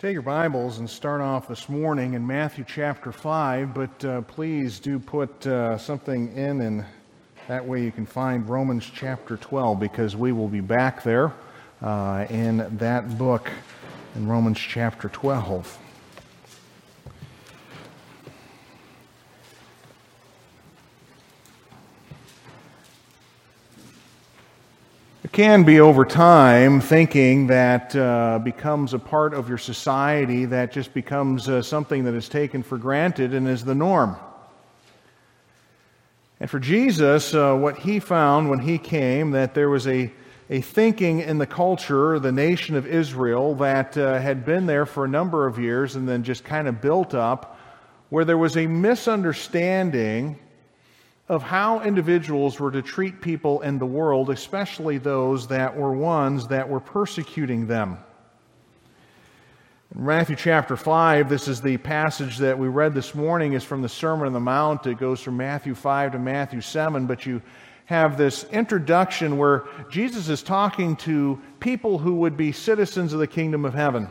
Take your Bibles and start off this morning in Matthew chapter 5, but please do put something in, and that way you can find Romans chapter 12, because we will be back there in that book in Romans chapter 12. Can be over time thinking that becomes a part of your society, that just becomes something that is taken for granted and is the norm. And for Jesus, what he found when he came, that there was a thinking in the culture, the nation of Israel, that had been there for a number of years and then just kind of built up, where there was a misunderstanding of how individuals were to treat people in the world, especially those that were ones that were persecuting them. In Matthew chapter 5, this is the passage that we read this morning, is from the Sermon on the Mount. It goes from Matthew 5 to Matthew 7, but you have this introduction where Jesus is talking to people who would be citizens of the kingdom of heaven.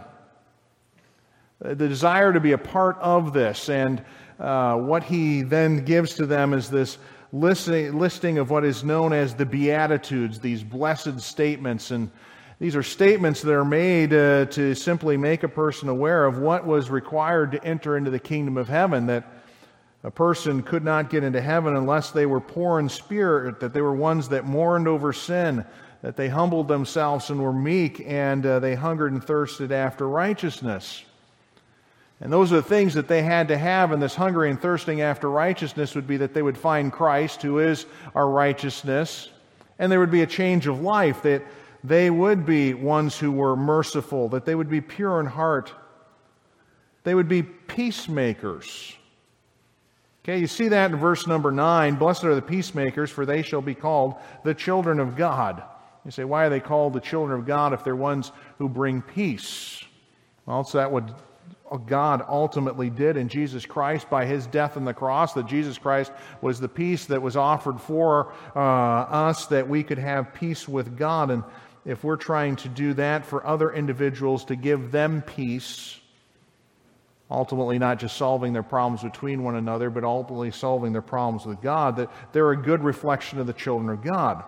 The desire to be a part of this, and what he then gives to them is this listing of what is known as the Beatitudes, these blessed statements. And these are statements that are made to simply make a person aware of what was required to enter into the kingdom of heaven, that a person could not get into heaven unless they were poor in spirit, that they were ones that mourned over sin, that they humbled themselves and were meek, and they hungered and thirsted after righteousness. And those are the things that they had to have in this hungering and thirsting after righteousness, would be that they would find Christ, who is our righteousness, and there would be a change of life, that they would be ones who were merciful, that they would be pure in heart, they would be peacemakers. Okay, you see that in verse number 9, "Blessed are the peacemakers, for they shall be called the children of God." You say, why are they called the children of God if they're ones who bring peace? Well, it's that what God ultimately did in Jesus Christ by His death on the cross, that Jesus Christ was the peace that was offered for us, that we could have peace with God. And if we're trying to do that for other individuals, to give them peace, ultimately not just solving their problems between one another, but ultimately solving their problems with God, that they're a good reflection of the children of God.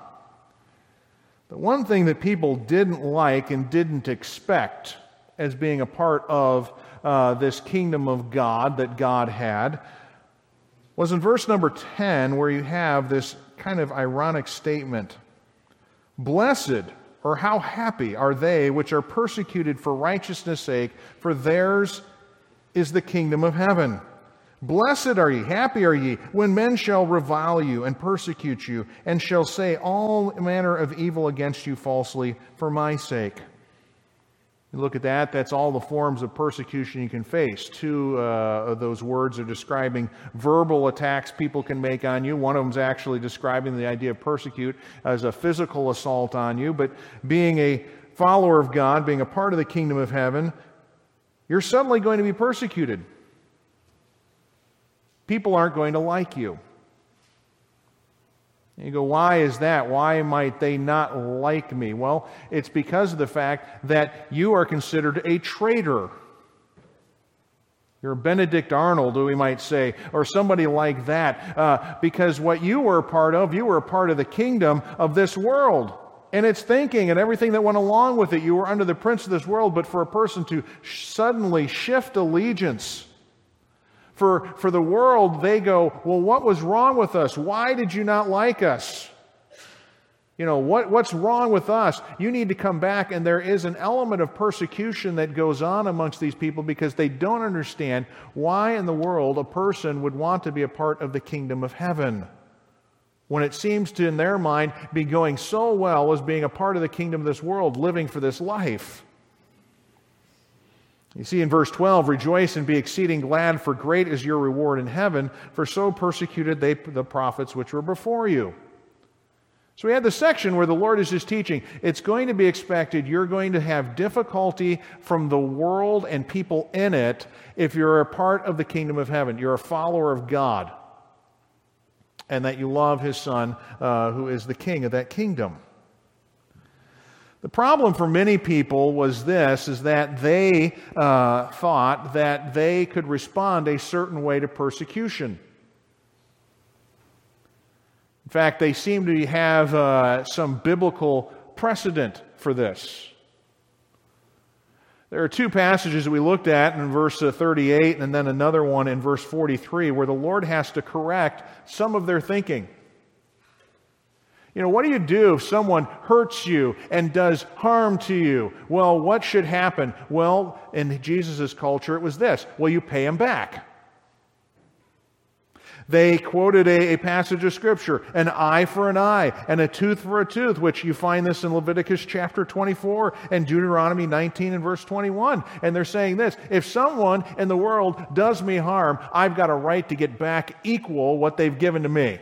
The one thing that people didn't like and didn't expect as being a part of this kingdom of God that God had was in verse number 10, where you have this kind of ironic statement. "Blessed," or how happy are they which are persecuted for righteousness' sake, for theirs is the kingdom of heaven. "Blessed are ye, happy are ye, when men shall revile you and persecute you, and shall say all manner of evil against you falsely for my sake." You look at that, that's all the forms of persecution you can face. Two of those words are describing verbal attacks people can make on you. One of them is actually describing the idea of persecute as a physical assault on you. But being a follower of God, being a part of the kingdom of heaven, you're suddenly going to be persecuted. People aren't going to like you. And you go, why is that? Why might they not like me? Well, it's because of the fact that you are considered a traitor. You're Benedict Arnold, we might say, or somebody like that, because what you were a part of, you were a part of the kingdom of this world and its thinking and everything that went along with it. You were under the prince of this world, but for a person to suddenly shift allegiance, For the world, they go, well, what was wrong with us? Why did you not like us? You know, what's wrong with us? You need to come back. And there is an element of persecution that goes on amongst these people because they don't understand why in the world a person would want to be a part of the kingdom of heaven, when it seems to, in their mind, be going so well as being a part of the kingdom of this world, living for this life. You see in verse 12, "Rejoice and be exceeding glad, for great is your reward in heaven, for so persecuted they the prophets which were before you." So we had this section where the Lord is just teaching, it's going to be expected, you're going to have difficulty from the world and people in it if you're a part of the kingdom of heaven. You're a follower of God, and that you love His Son, who is the King of that kingdom. The problem for many people was this, is that they thought that they could respond a certain way to persecution. In fact, they seem to have some biblical precedent for this. There are two passages that we looked at in verse 38 and then another one in verse 43 where the Lord has to correct some of their thinking. What do you do if someone hurts you and does harm to you? Well, what should happen? Well, in Jesus' culture, it was this. Well, you pay him back. They quoted a passage of Scripture, an eye for an eye and a tooth for a tooth, which you find this in Leviticus chapter 24 and Deuteronomy 19 and verse 21. And they're saying this, if someone in the world does me harm, I've got a right to get back equal what they've given to me.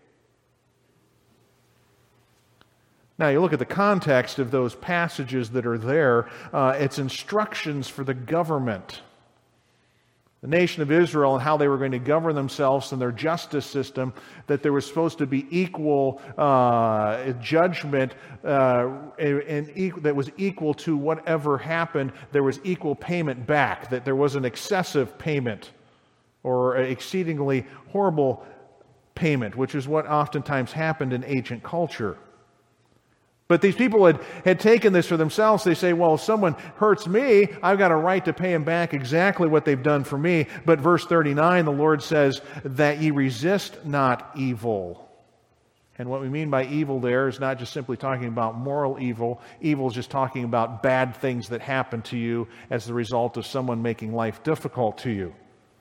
Now, you look at the context of those passages that are there, it's instructions for the government. The nation of Israel and how they were going to govern themselves and their justice system, that there was supposed to be equal judgment that was equal to whatever happened. There was equal payment back, that there was an excessive payment or exceedingly horrible payment, which is what oftentimes happened in ancient culture. But these people had taken this for themselves. They say, well, if someone hurts me, I've got a right to pay him back exactly what they've done for me. But verse 39, the Lord says that ye resist not evil. And what we mean by evil there is not just simply talking about moral evil. Evil is just talking about bad things that happen to you as the result of someone making life difficult to you.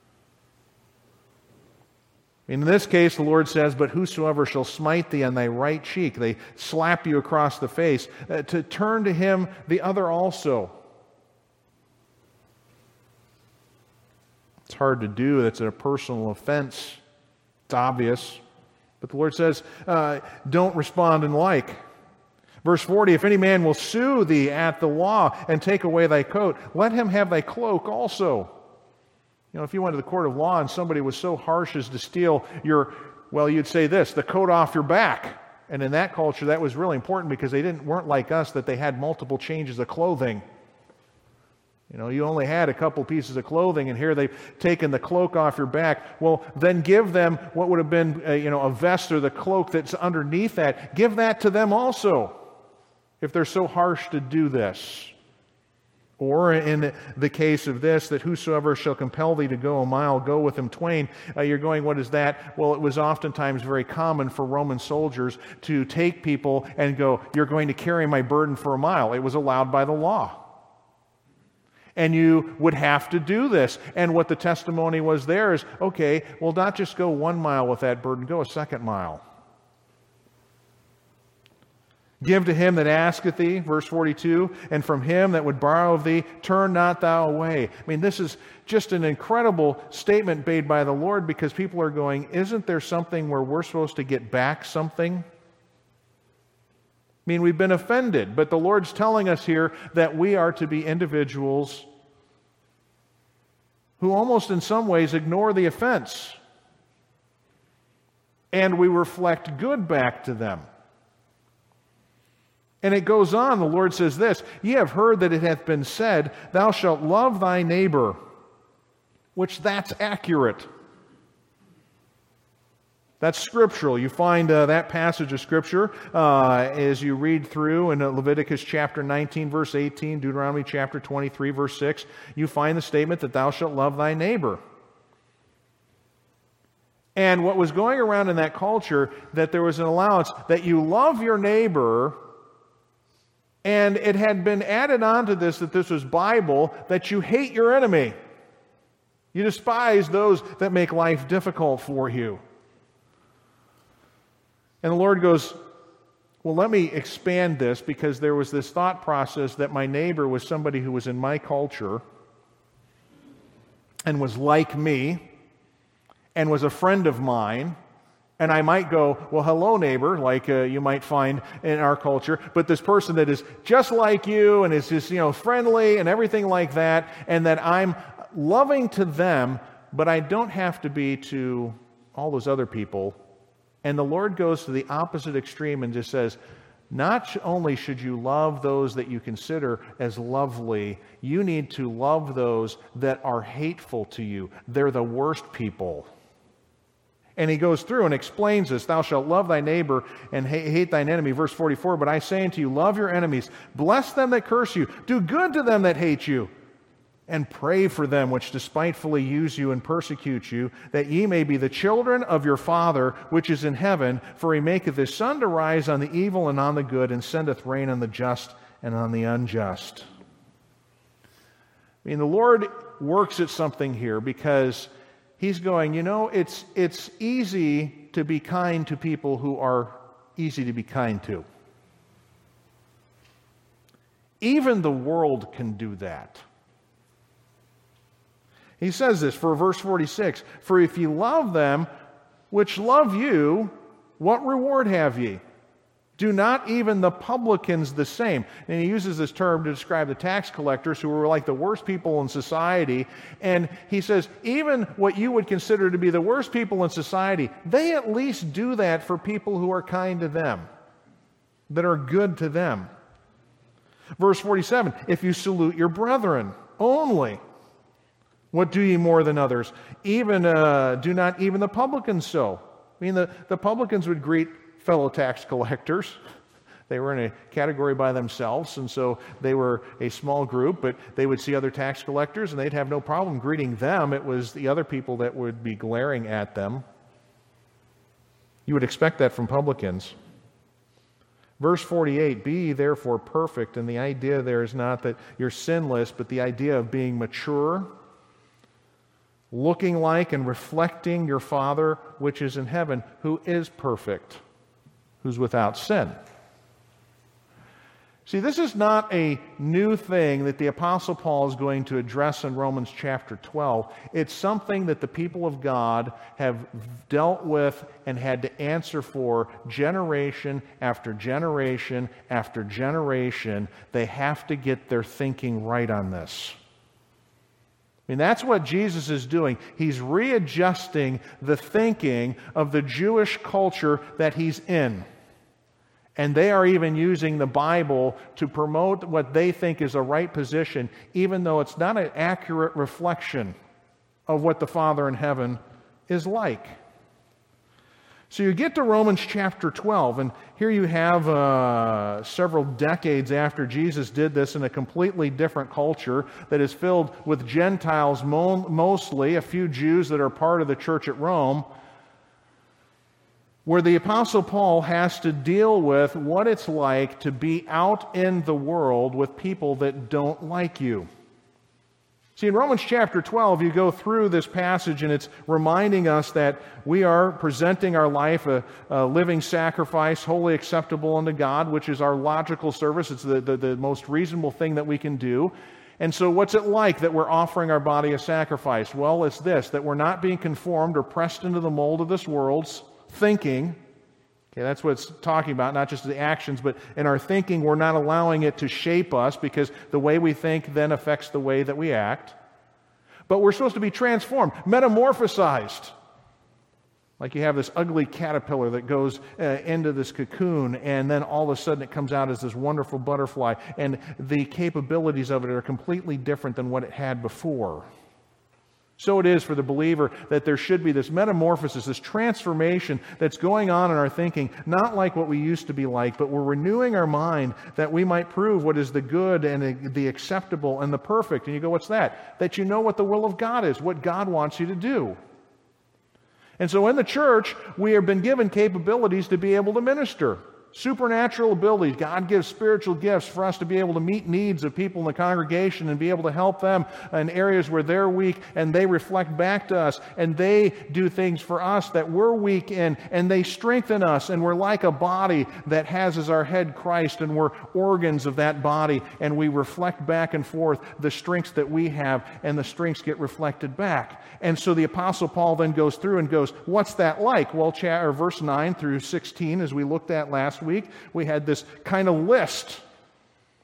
In this case, the Lord says, but whosoever shall smite thee on thy right cheek, they slap you across the face, to turn to him the other also. It's hard to do. That's a personal offense. It's obvious. But the Lord says, don't respond in like. Verse 40, if any man will sue thee at the law and take away thy coat, let him have thy cloak also. If you went to the court of law and somebody was so harsh as to steal you'd say this, the coat off your back. And in that culture, that was really important because they weren't like us that they had multiple changes of clothing. You only had a couple pieces of clothing, and here they've taken the cloak off your back. Well, then give them what would have been, a vest or the cloak that's underneath that. Give that to them also, if they're so harsh to do this. Or in the case of this, that whosoever shall compel thee to go a mile, go with him twain. You're going, what is that? Well, it was oftentimes very common for Roman soldiers to take people and go, you're going to carry my burden for a mile. It was allowed by the law. And you would have to do this. And what the testimony was there is, okay, well, not just go 1 mile with that burden, go a second mile. Give to him that asketh thee, verse 42, and from him that would borrow of thee, turn not thou away. This is just an incredible statement made by the Lord, because people are going, isn't there something where we're supposed to get back something? We've been offended, but the Lord's telling us here that we are to be individuals who almost in some ways ignore the offense, and we reflect good back to them. And it goes on, the Lord says this, ye have heard that it hath been said, thou shalt love thy neighbor, which that's accurate. That's scriptural. You find that passage of Scripture as you read through in Leviticus chapter 19, verse 18, Deuteronomy chapter 23, verse 6, you find the statement that thou shalt love thy neighbor. And what was going around in that culture, that there was an allowance that you love your neighbor. And it had been added on to this, that this was Bible, that you hate your enemy. You despise those that make life difficult for you. And the Lord goes, well, let me expand this, because there was this thought process that my neighbor was somebody who was in my culture and was like me and was a friend of mine. And I might go, well, hello, neighbor, like you might find in our culture, but this person that is just like you and is just, friendly and everything like that, and that I'm loving to them, but I don't have to be to all those other people. And the Lord goes to the opposite extreme and just says, not only should you love those that you consider as lovely, you need to love those that are hateful to you. They're the worst people. And he goes through and explains this. Thou shalt love thy neighbor and hate thine enemy. Verse 44, but I say unto you, love your enemies. Bless them that curse you. Do good to them that hate you. And pray for them which despitefully use you and persecute you, that ye may be the children of your Father which is in heaven. For he maketh his sun to rise on the evil and on the good, and sendeth rain on the just and on the unjust. I mean, the Lord works at something here because he's going, it's easy to be kind to people who are easy to be kind to. Even the world can do that. He says this for verse 46, for if ye love them which love you, what reward have ye? Do not even the publicans the same? And he uses this term to describe the tax collectors who were like the worst people in society. And he says, even what you would consider to be the worst people in society, they at least do that for people who are kind to them, that are good to them. Verse 47, if you salute your brethren only, what do ye more than others? Even do not even the publicans so? I mean, the publicans would greet fellow tax collectors. They were in a category by themselves, and so they were a small group, but they would see other tax collectors, and they'd have no problem greeting them. It was the other people that would be glaring at them. You would expect that from publicans. Verse 48, be ye therefore perfect, and the idea there is not that you're sinless, but the idea of being mature, looking like and reflecting your Father which is in heaven, who is perfect, who's without sin. See, this is not a new thing that the Apostle Paul is going to address in Romans chapter 12. It's something that the people of God have dealt with and had to answer for generation after generation after generation. They have to get their thinking right on this. I mean, that's what Jesus is doing. He's readjusting the thinking of the Jewish culture that he's in. And they are even using the Bible to promote what they think is a right position, even though it's not an accurate reflection of what the Father in heaven is like. So you get to Romans chapter 12, and here you have several decades after Jesus did this in a completely different culture that is filled with Gentiles mostly, a few Jews that are part of the church at Rome, where the Apostle Paul has to deal with what it's like to be out in the world with people that don't like you. See, in Romans chapter 12, you go through this passage and it's reminding us that we are presenting our life a living sacrifice, wholly acceptable unto God, which is our logical service. It's the most reasonable thing that we can do. And so what's it like that we're offering our body a sacrifice? Well, it's this, that we're not being conformed or pressed into the mold of this world's thinking. Okay, that's what it's talking about, not just the actions, but in our thinking, we're not allowing it to shape us because the way we think then affects the way that we act. But we're supposed to be transformed, metamorphosized. Like you have this ugly caterpillar that goes into this cocoon, and then all of a sudden it comes out as this wonderful butterfly, and the capabilities of it are completely different than what it had before. So it is for the believer that there should be this metamorphosis, this transformation that's going on in our thinking, not like what we used to be like, but we're renewing our mind that we might prove what is the good and the acceptable and the perfect. And you go, what's that? That you know what the will of God is, what God wants you to do. And so in the church, we have been given capabilities to be able to minister. Supernatural abilities. God gives spiritual gifts for us to be able to meet needs of people in the congregation and be able to help them in areas where they're weak, and they reflect back to us, and they do things for us that we're weak in, and they strengthen us, and we're like a body that has as our head Christ, and we're organs of that body, and we reflect back and forth the strengths that we have, and the strengths get reflected back. And so the Apostle Paul then goes through and goes, what's that like? Well, verse 9 through 16, as we looked at last week, we had this kind of list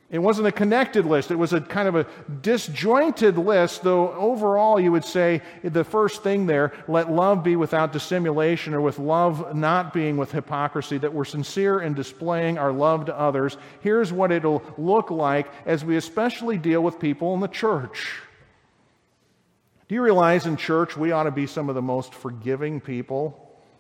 It wasn't a connected list. It was a kind of a disjointed list, though overall you would say the first thing there, let love be without dissimulation, or with love not being with hypocrisy, that we're sincere in displaying our love to others. Here's what it'll look like as we especially deal with people in the church. Do you realize in church we ought to be some of the most forgiving people?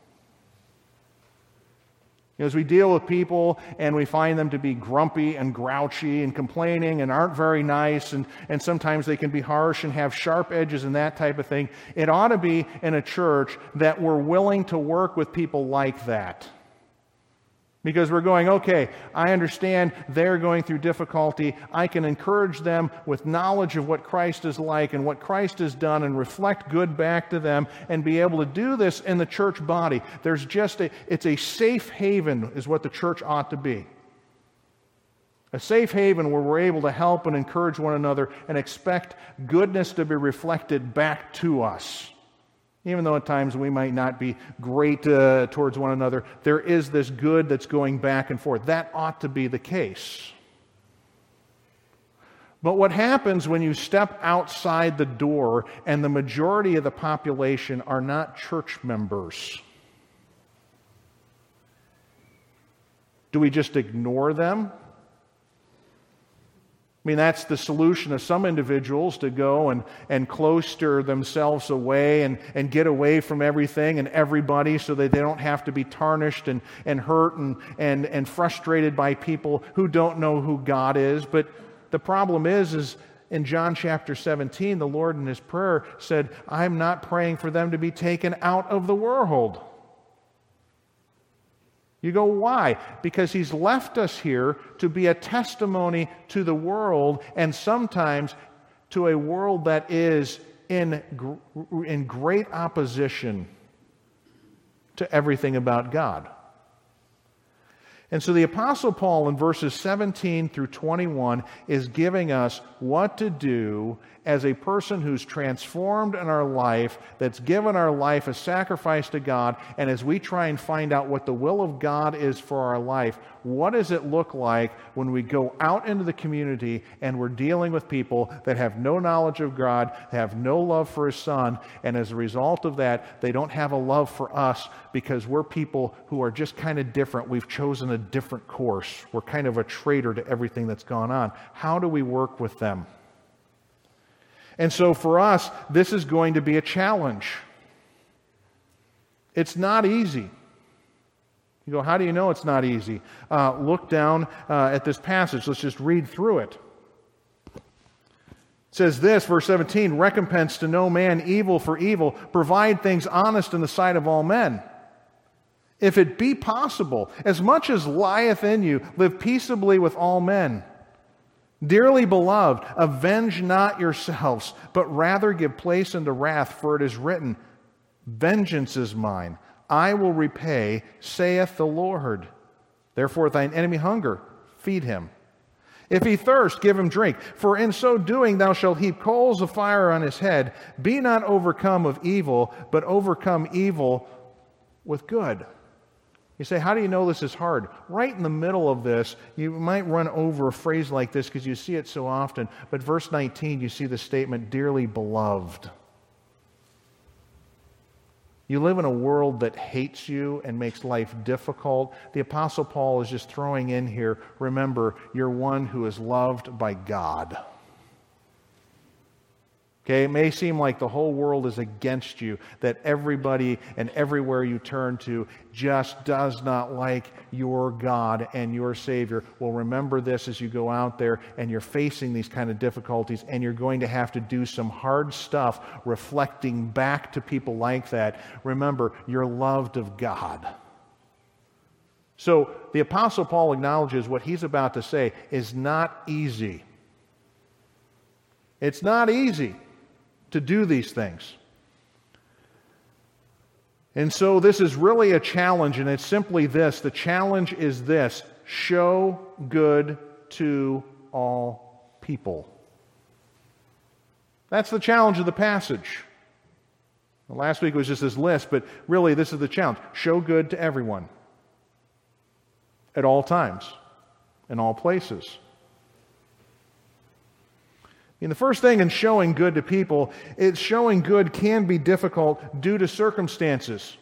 As we deal with people and we find them to be grumpy and grouchy and complaining and aren't very nice, and sometimes they can be harsh and have sharp edges and that type of thing, it ought to be in a church that we're willing to work with people like that. Because we're going, okay, I understand they're going through difficulty. I can encourage them with knowledge of what Christ is like and what Christ has done and reflect good back to them and be able to do this in the church body. It's a safe haven is what the church ought to be. A safe haven where we're able to help and encourage one another and expect goodness to be reflected back to us. Even though at times we might not be great towards one another, there is this good that's going back and forth. That ought to be the case. But what happens when you step outside the door and the majority of the population are not church members? Do we just ignore them? I mean, that's the solution of some individuals, to go and cloister themselves away and get away from everything and everybody so that they don't have to be tarnished and hurt and frustrated by people who don't know who God is. But the problem is in John chapter 17, the Lord in His prayer said, I'm not praying for them to be taken out of the world. You go, why? Because He's left us here to be a testimony to the world, and sometimes to a world that is in great opposition to everything about God. And so the Apostle Paul in verses 17 through 21 is giving us what to do as a person who's transformed in our life, that's given our life a sacrifice to God, and as we try and find out what the will of God is for our life, what does it look like when we go out into the community and we're dealing with people that have no knowledge of God, have no love for His Son, and as a result of that, they don't have a love for us because we're people who are just kind of different. We've chosen a different course. We're kind of a traitor to everything that's gone on. How do we work with them? And so for us, this is going to be a challenge. It's not easy. You go, how do you know it's not easy? Look down at this passage. Let's just read through it. It says this, verse 17, recompense to no man evil for evil, provide things honest in the sight of all men. If it be possible, as much as lieth in you, live peaceably with all men. Dearly beloved, avenge not yourselves, but rather give place unto wrath, for it is written, vengeance is mine, I will repay, saith the Lord. Therefore, if thine enemy hunger, feed him. If he thirst, give him drink. For in so doing thou shalt heap coals of fire on his head. Be not overcome of evil, but overcome evil with good. You say, how do you know this is hard? Right in the middle of this, you might run over a phrase like this because you see it so often. But verse 19, you see the statement, dearly beloved. You live in a world that hates you and makes life difficult. The Apostle Paul is just throwing in here, remember, you're one who is loved by God. Okay, it may seem like the whole world is against you, that everybody and everywhere you turn to just does not like your God and your Savior. Well, remember this as you go out there and you're facing these kind of difficulties, and you're going to have to do some hard stuff reflecting back to people like that. Remember, you're loved of God. So the Apostle Paul acknowledges what he's about to say is not easy. It's not easy to do these things. And so this is really a challenge, and it's simply this. The challenge is this: show good to all people. That's the challenge of the passage. Well, last week was just this list, but really this is the challenge. Show good to everyone. At all times. In all places. The first thing in showing good to people is showing good can be difficult due to circumstances.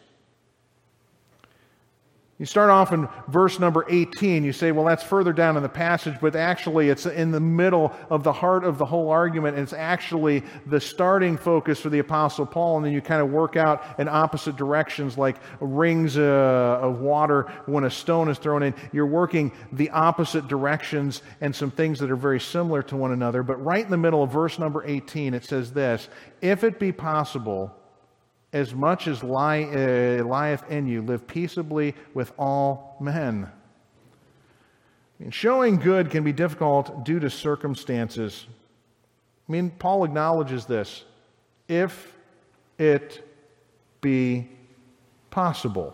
You start off in verse number 18. You say, well, that's further down in the passage, but actually it's in the middle of the heart of the whole argument. And it's actually the starting focus for the Apostle Paul. And then you kind of work out in opposite directions, like rings of water when a stone is thrown in. You're working the opposite directions and some things that are very similar to one another. But right in the middle of verse number 18, it says this: if it be possible, as much as lieth in you, live peaceably with all men. Showing good can be difficult due to circumstances. Paul acknowledges this. If it be possible.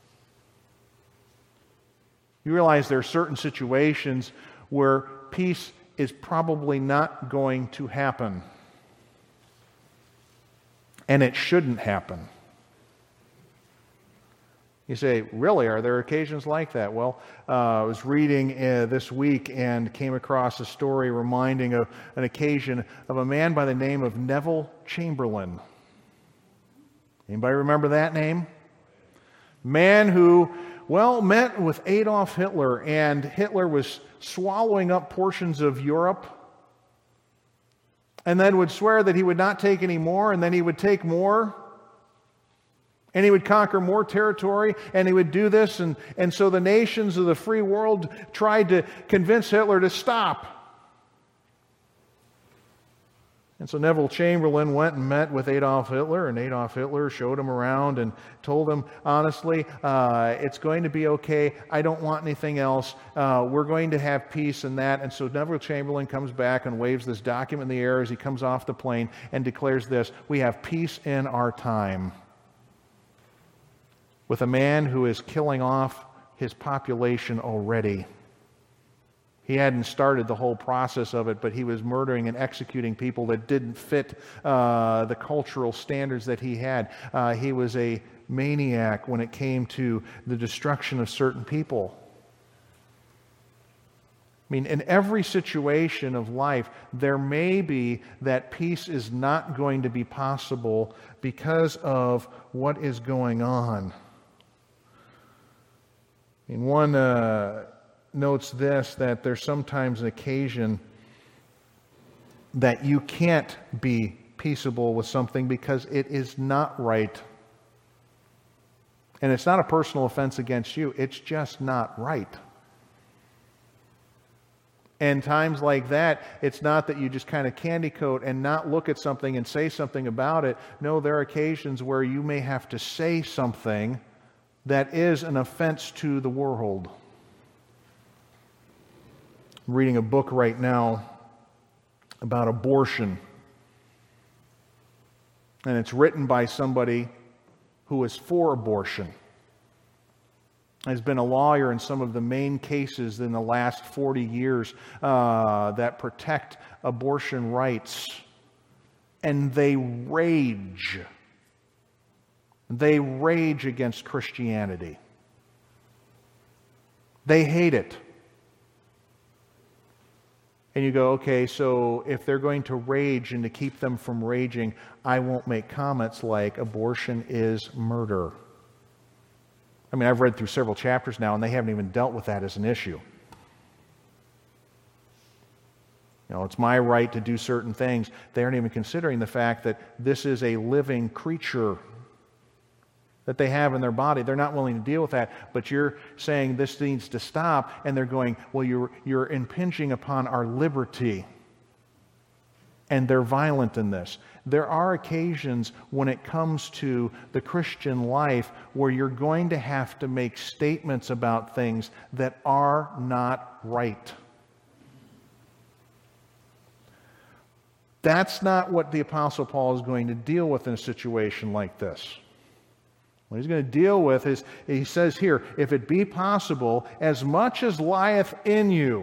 You realize there are certain situations where peace is probably not going to happen. And it shouldn't happen. You say, really, are there occasions like that? Well, I was reading this week and came across a story reminding of an occasion of a man by the name of Neville Chamberlain. Anybody remember that name? Man who, met with Adolf Hitler, and Hitler was swallowing up portions of Europe, and then would swear that he would not take any more, and then he would take more, and he would conquer more territory, and he would do this, and so the nations of the free world tried to convince Hitler to stop. And so Neville Chamberlain went and met with Adolf Hitler, and Adolf Hitler showed him around and told him, honestly, it's going to be okay. I don't want anything else. We're going to have peace and that. And so Neville Chamberlain comes back and waves this document in the air as he comes off the plane and declares this: we have peace in our time. With a man who is killing off his population already. He hadn't started the whole process of it, but he was murdering and executing people that didn't fit the cultural standards that he had. He was a maniac when it came to the destruction of certain people. In every situation of life, there may be that peace is not going to be possible because of what is going on. One notes this, that there's sometimes an occasion that you can't be peaceable with something because it is not right. And it's not a personal offense against you, it's just not right. And times like that, it's not that you just kind of candy coat and not look at something and say something about it. No, there are occasions where you may have to say something that is an offense to the world. I'm reading a book right now about abortion. And it's written by somebody who is for abortion. Has been a lawyer in some of the main cases in the last 40 years that protect abortion rights. And they rage. They rage against Christianity. They hate it. And you go, okay, so if they're going to rage and to keep them from raging, I won't make comments like abortion is murder. I've read through several chapters now, and they haven't even dealt with that as an issue. It's my right to do certain things. They aren't even considering the fact that this is a living creature that they have in their body. They're not willing to deal with that, but you're saying this needs to stop, and they're going, well, you're impinging upon our liberty. And they're violent in this. There are occasions when it comes to the Christian life where you're going to have to make statements about things that are not right. That's not what the Apostle Paul is going to deal with in a situation like this. What he's going to deal with is, he says here, if it be possible, as much as lieth in you.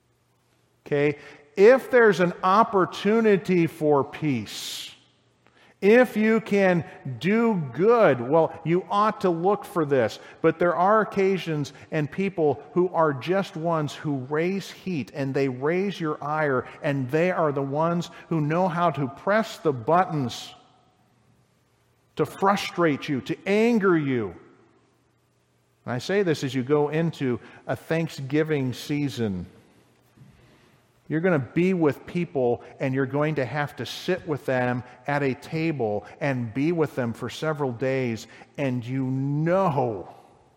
Okay? If there's an opportunity for peace, If you can do good, well, you ought to look for this. But there are occasions and people who are just ones who raise heat and they raise your ire, and they are the ones who know how to press the buttons to frustrate you, to anger you. And I say this as you go into a Thanksgiving season. You're going to be with people, and you're going to have to sit with them at a table and be with them for several days, and you know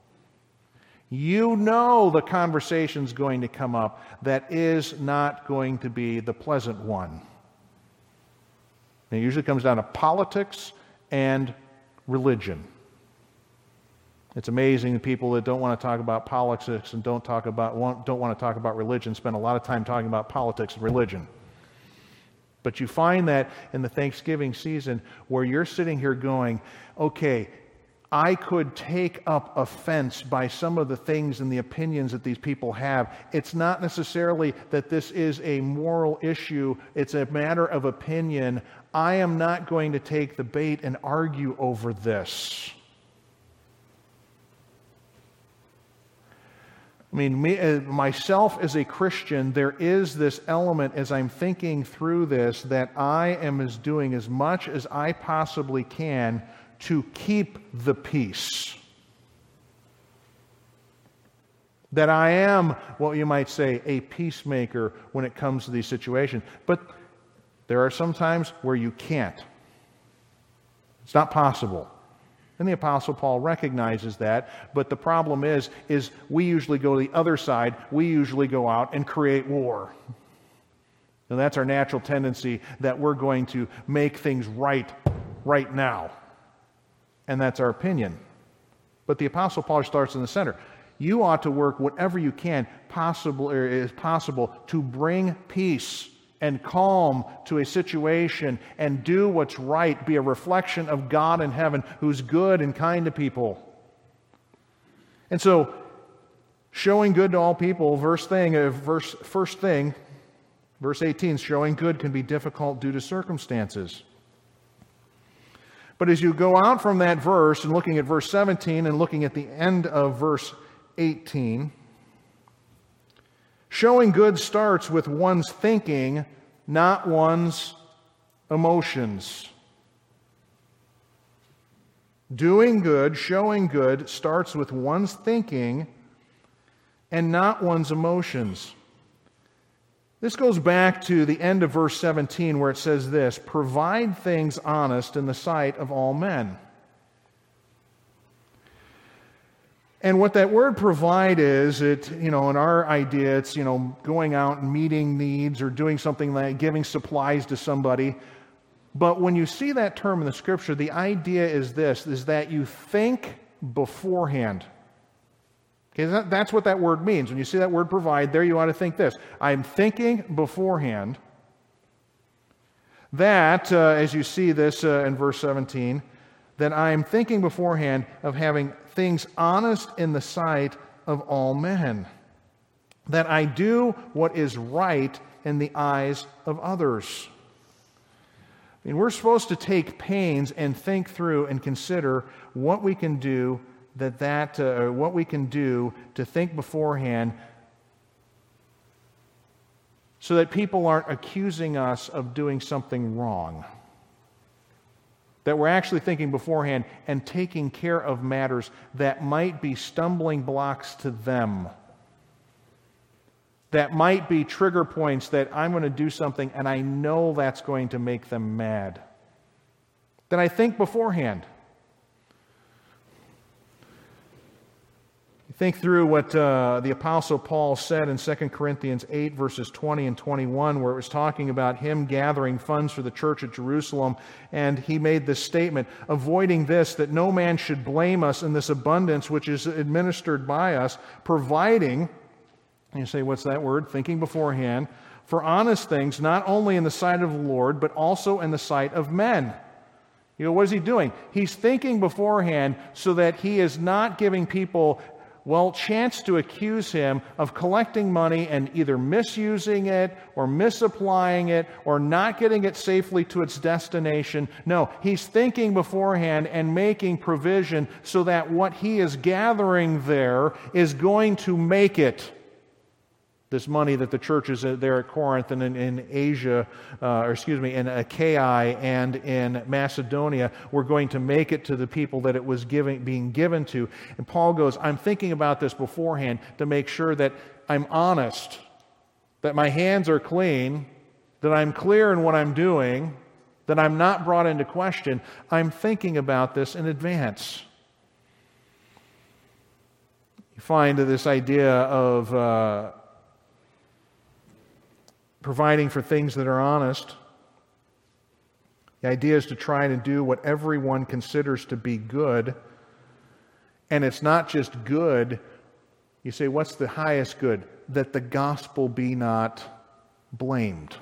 the conversation's going to come up that is not going to be the pleasant one. It usually comes down to politics and religion. It's amazing the people that don't want to talk about politics and don't want to talk about religion spend a lot of time talking about politics and religion. But you find that in the Thanksgiving season where you're sitting here going, okay, I could take up offense by some of the things and the opinions that these people have. It's not necessarily that this is a moral issue. It's a matter of opinion. I am not going to take the bait and argue over this. I mean, myself as a Christian, there is this element as I'm thinking through this that I am doing as much as I possibly can to keep the peace. That I am, what you might say, a peacemaker when it comes to these situations. But there are some times where you can't. It's not possible. And the Apostle Paul recognizes that, but the problem is we usually go to the other side. We usually go out and create war. And that's our natural tendency, that we're going to make things right now. And that's our opinion. But the Apostle Paul starts in the center. You ought to work whatever you can is possible to bring peace and calm to a situation and do what's right, be a reflection of God in heaven who's good and kind to people. And so, showing good to all people, verse 18, showing good can be difficult due to circumstances. But as you go out from that verse and looking at verse 17 and looking at the end of verse 18, showing good starts with one's thinking, not one's emotions. Doing good, showing good, starts with one's thinking and not one's emotions. This goes back to the end of verse 17 where it says this, provide things honest in the sight of all men. And what that word provide is, in our idea, it's, going out and meeting needs or doing something like giving supplies to somebody. But when you see that term in the Scripture, the idea is this, is that you think beforehand. Okay, that's what that word means. When you see that word provide, there you ought to think this. I'm thinking beforehand that, as you see this in verse 17, that I am thinking beforehand of having things honest in the sight of all men, that I do what is right in the eyes of others. I mean, we're supposed to take pains and think through and consider what we can do what we can do to think beforehand so that people aren't accusing us of doing something wrong. That we're actually thinking beforehand and taking care of matters that might be stumbling blocks to them. That might be trigger points that I'm going to do something and I know that's going to make them mad. That I think beforehand. Think through what the Apostle Paul said in 2 Corinthians 8, verses 20 and 21, where it was talking about him gathering funds for the church at Jerusalem, and he made this statement, avoiding this, that no man should blame us in this abundance which is administered by us, providing, and you say, what's that word? Thinking beforehand, for honest things, not only in the sight of the Lord, but also in the sight of men. What is he doing? He's thinking beforehand so that he is not giving people chance to accuse him of collecting money and either misusing it or misapplying it or not getting it safely to its destination. No, he's thinking beforehand and making provision so that what he is gathering there is going to make it. This money that the churches there at Corinth and in Asia, in Achaia and in Macedonia were going to make it to the people that it was being given to. And Paul goes, I'm thinking about this beforehand to make sure that I'm honest, that my hands are clean, that I'm clear in what I'm doing, that I'm not brought into question. I'm thinking about this in advance. You find this idea of providing for things that are honest. The idea is to try to do what everyone considers to be good. And it's not just good. You say, what's the highest good? That the gospel be not blamed.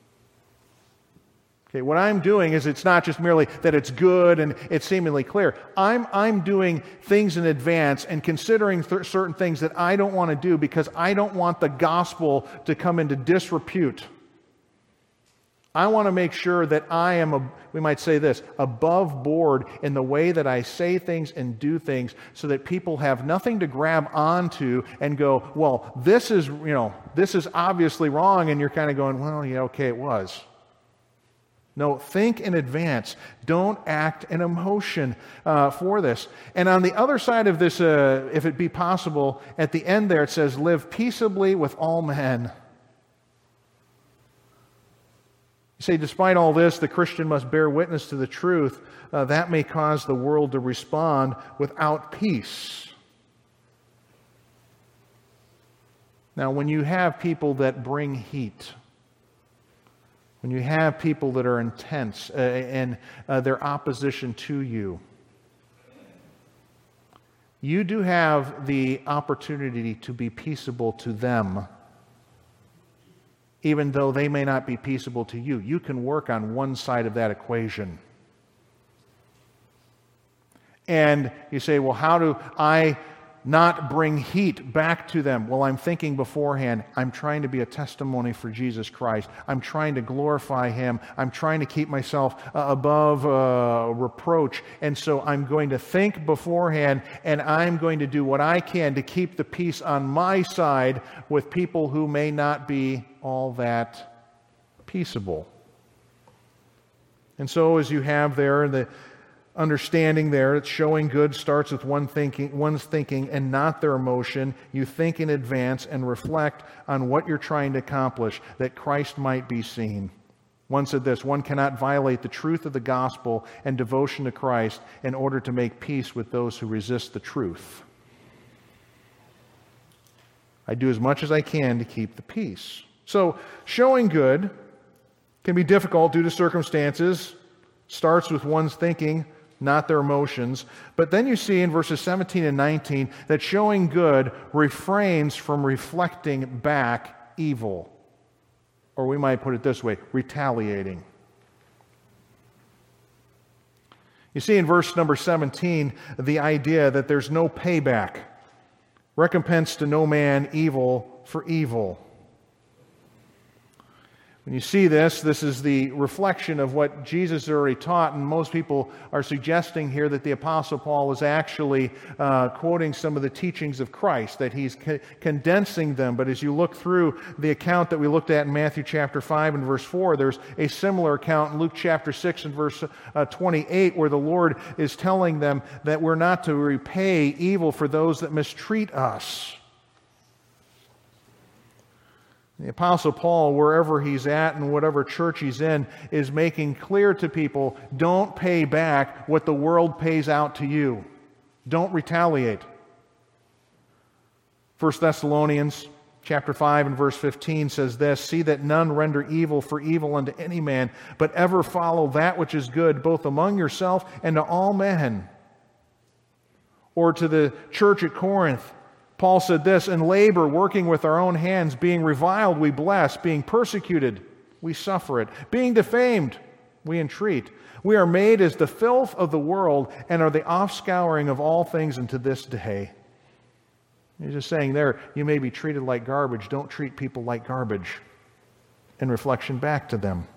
Okay, what I'm doing is it's not just merely that it's good and it's seemingly clear. I'm doing things in advance and considering certain things that I don't want to do because I don't want the gospel to come into disrepute. I want to make sure that I am, we might say this, above board in the way that I say things and do things so that people have nothing to grab onto and go, well, this is obviously wrong, and you're kind of going, well, yeah, okay, it was. No, think in advance. Don't act in emotion for this. And on the other side of this, if it be possible, at the end there it says, live peaceably with all men. You say, despite all this, the Christian must bear witness to the truth. That may cause the world to respond without peace. Now, when you have people that bring heat, when you have people that are intense in their opposition to you, you do have the opportunity to be peaceable to them, even though they may not be peaceable to you. You can work on one side of that equation. And you say, well, how do I not bring heat back to them? Well, I'm thinking beforehand. I'm trying to be a testimony for Jesus Christ. I'm trying to glorify Him. I'm trying to keep myself above reproach. And so I'm going to think beforehand, and I'm going to do what I can to keep the peace on my side with people who may not be all that peaceable. And so as you have there the understanding there, it's showing good starts with one's thinking and not their emotion. You think in advance and reflect on what you're trying to accomplish, that Christ might be seen. One said this, one cannot violate the truth of the gospel and devotion to Christ in order to make peace with those who resist the truth. I do as much as I can to keep the peace. So, showing good can be difficult due to circumstances. Starts with one's thinking, not their emotions. But then you see in verses 17 and 19 that showing good refrains from reflecting back evil. Or we might put it this way, retaliating. You see in verse number 17 the idea that there's no payback. Recompense to no man evil for evil. When you see this is the reflection of what Jesus already taught, and most people are suggesting here that the Apostle Paul is actually quoting some of the teachings of Christ, that he's condensing them. But as you look through the account that we looked at in Matthew chapter 5 and verse 4, there's a similar account in Luke chapter 6 and verse 28, where the Lord is telling them that we're not to repay evil for those that mistreat us. The Apostle Paul, wherever he's at and whatever church he's in, is making clear to people, don't pay back what the world pays out to you. Don't retaliate. 1 Thessalonians chapter 5 and verse 15 says this, see that none render evil for evil unto any man, but ever follow that which is good, both among yourself and to all men. Or to the church at Corinth, Paul said this, in labor, working with our own hands, being reviled, we bless, being persecuted, we suffer it, being defamed, we entreat. We are made as the filth of the world and are the offscouring of all things unto this day. He's just saying there, you may be treated like garbage. Don't treat people like garbage. In reflection back to them.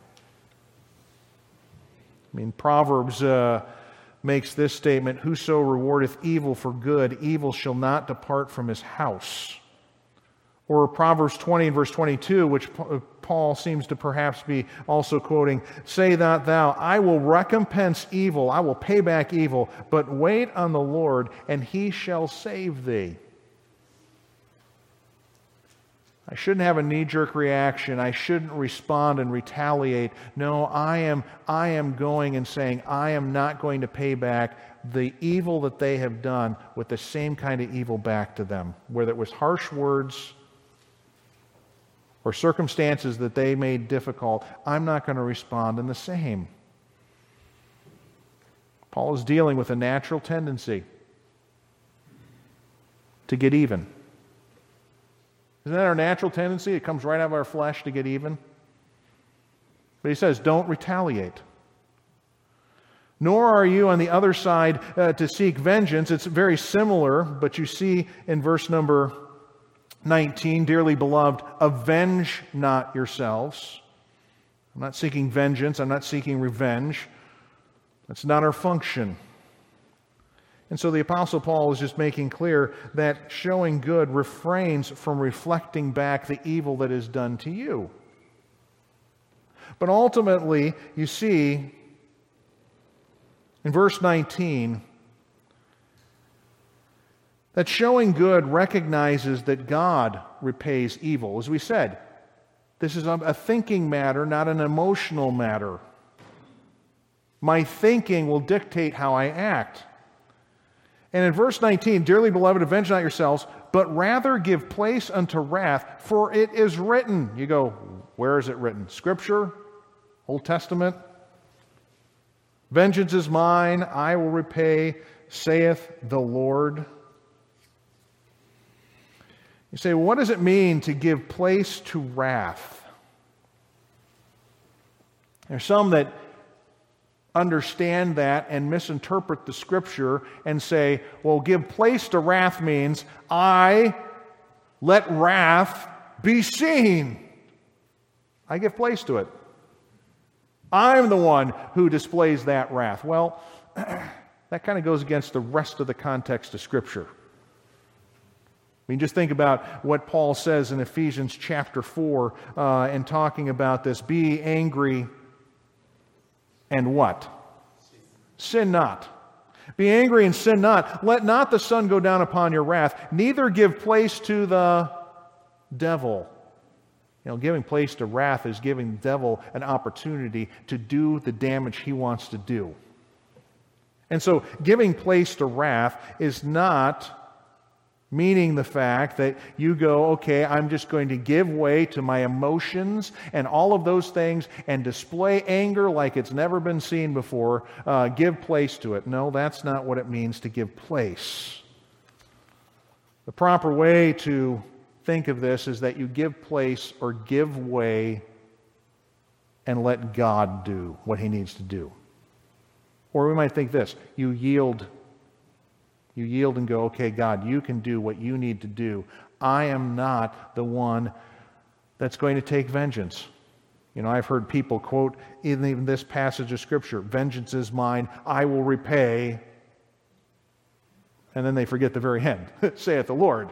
I mean, Proverbs makes this statement, whoso rewardeth evil for good, evil shall not depart from his house. Or Proverbs 20 and verse 22, which Paul seems to perhaps be also quoting, say not thou, I will recompense evil, I will pay back evil, but wait on the Lord, and he shall save thee. I shouldn't have a knee-jerk reaction. I shouldn't respond and retaliate. No, I am going and saying, I am not going to pay back the evil that they have done with the same kind of evil back to them, whether it was harsh words or circumstances that they made difficult. I'm not going to respond in the same. Paul is dealing with a natural tendency to get even. Isn't that our natural tendency? It comes right out of our flesh to get even. But he says, don't retaliate. Nor are you on the other side to seek vengeance. It's very similar, but you see in verse number 19, dearly beloved, avenge not yourselves. I'm not seeking vengeance. I'm not seeking revenge. That's not our function. And so the Apostle Paul is just making clear that showing good refrains from reflecting back the evil that is done to you. But ultimately, you see, in verse 19, that showing good recognizes that God repays evil. As we said, this is a thinking matter, not an emotional matter. My thinking will dictate how I act. And in verse 19, dearly beloved, avenge not yourselves, but rather give place unto wrath, for it is written. You go, where is it written? Scripture? Old Testament? Vengeance is mine, I will repay, saith the Lord. You say, well, what does it mean to give place to wrath? There's some that understand that and misinterpret the Scripture and say, well, give place to wrath means I let wrath be seen. I give place to it. I'm the one who displays that wrath. Well, that kind of goes against the rest of the context of Scripture. I mean, just think about what Paul says in Ephesians chapter 4 and talking about this. Be angry and what? Sin not. Be angry and sin not. Let not the sun go down upon your wrath, neither give place to the devil. You know, giving place to wrath is giving the devil an opportunity to do the damage he wants to do. And so giving place to wrath is not meaning the fact that you go, okay, I'm just going to give way to my emotions and all of those things and display anger like it's never been seen before, give place to it. No, that's not what it means to give place. The proper way to think of this is that you give place or give way and let God do what He needs to do. Or we might think this, you yield and go, okay, God, you can do what you need to do. I am not the one that's going to take vengeance. You know, I've heard people quote even this passage of Scripture, vengeance is mine, I will repay. And then they forget the very end, saith the Lord.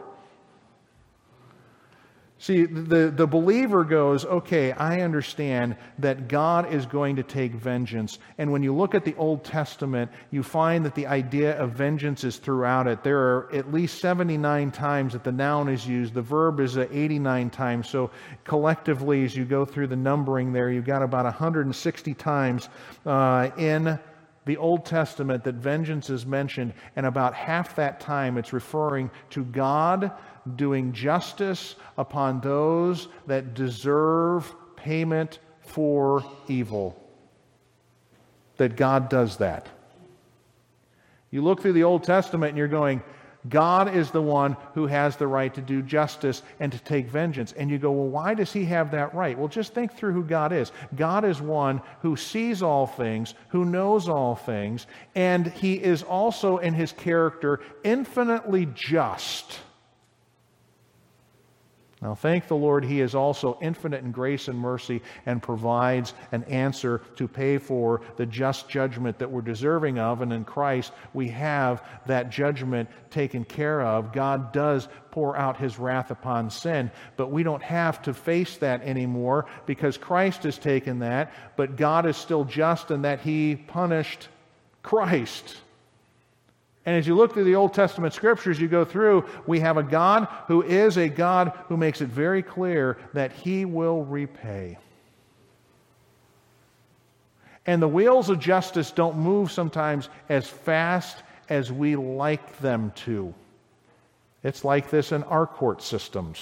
See, the believer goes, okay, I understand that God is going to take vengeance. And when you look at the Old Testament, you find that the idea of vengeance is throughout it. There are at least 79 times that the noun is used. The verb is 89 times. So collectively, as you go through the numbering there, you've got about 160 times in the Old Testament that vengeance is mentioned. And about half that time, it's referring to God doing justice upon those that deserve payment for evil. That God does that. You look through the Old Testament and you're going, God is the one who has the right to do justice and to take vengeance. And you go, well, why does He have that right? Well, just think through who God is. God is one who sees all things, who knows all things, and He is also in His character infinitely just. Now, thank the Lord, He is also infinite in grace and mercy and provides an answer to pay for the just judgment that we're deserving of. And in Christ, we have that judgment taken care of. God does pour out His wrath upon sin, but we don't have to face that anymore because Christ has taken that. But God is still just in that He punished Christ. And as you look through the Old Testament Scriptures, you go through, we have a God who is a God who makes it very clear that He will repay. And the wheels of justice don't move sometimes as fast as we like them to. It's like this in our court systems.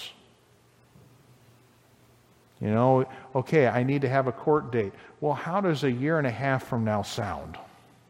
You know, okay, I need to have a court date. Well, how does a year and a half from now sound?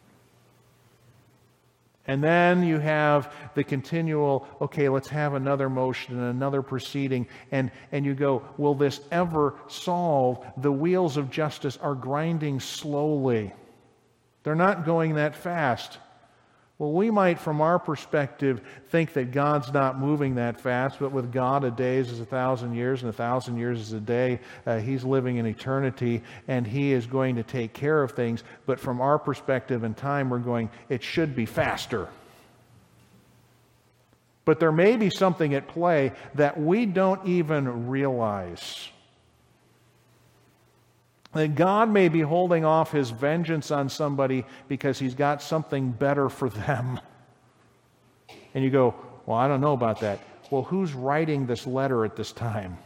And then you have the continual, okay, let's have another motion and another proceeding. And you go, will this ever solve? The wheels of justice are grinding slowly. They're not going that fast. Well, we might, from our perspective, think that God's not moving that fast, but with God, a day is 1,000 years, and 1,000 years is a day. He's living in eternity, and He is going to take care of things. But from our perspective in time, we're going, it should be faster. But there may be something at play that we don't even realize. That God may be holding off His vengeance on somebody because He's got something better for them. And you go, well, I don't know about that. Well, who's writing this letter at this time?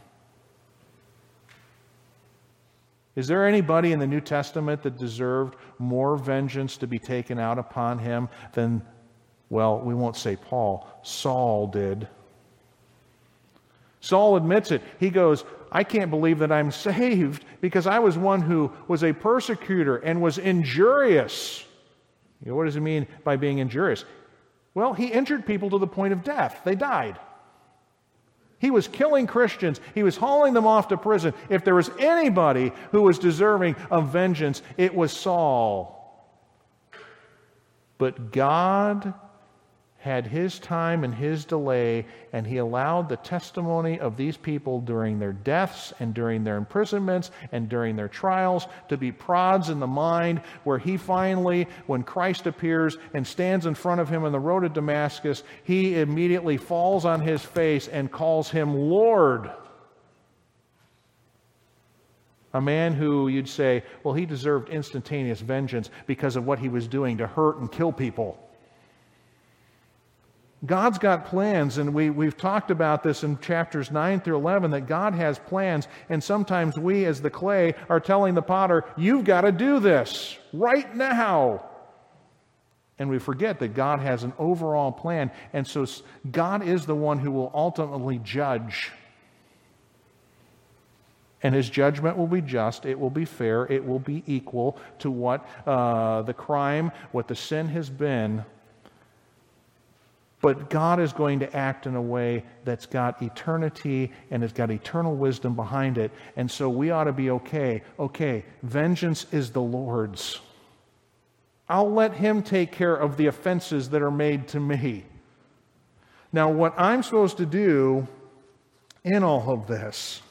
Is there anybody in the New Testament that deserved more vengeance to be taken out upon him than, well, we won't say Paul, Saul did? Saul admits it. He goes, I can't believe that I'm saved because I was one who was a persecutor and was injurious. You know, what does it mean by being injurious? Well, he injured people to the point of death. They died. He was killing Christians. He was hauling them off to prison. If there was anybody who was deserving of vengeance, it was Saul. But God had His time and His delay, and He allowed the testimony of these people during their deaths and during their imprisonments and during their trials to be prods in the mind where He finally, when Christ appears and stands in front of him on the road to Damascus, He immediately falls on his face and calls him Lord. A man who you'd say, well, he deserved instantaneous vengeance because of what he was doing to hurt and kill people. God's got plans, and we've talked about this in chapters 9 through 11, that God has plans, and sometimes we as the clay are telling the potter, you've got to do this right now. And we forget that God has an overall plan, and so God is the one who will ultimately judge. And His judgment will be just, it will be fair, it will be equal to what the crime, what the sin has been. But God is going to act in a way that's got eternity and has got eternal wisdom behind it. And so we ought to be okay. Okay, vengeance is the Lord's. I'll let Him take care of the offenses that are made to me. Now, what I'm supposed to do in all of this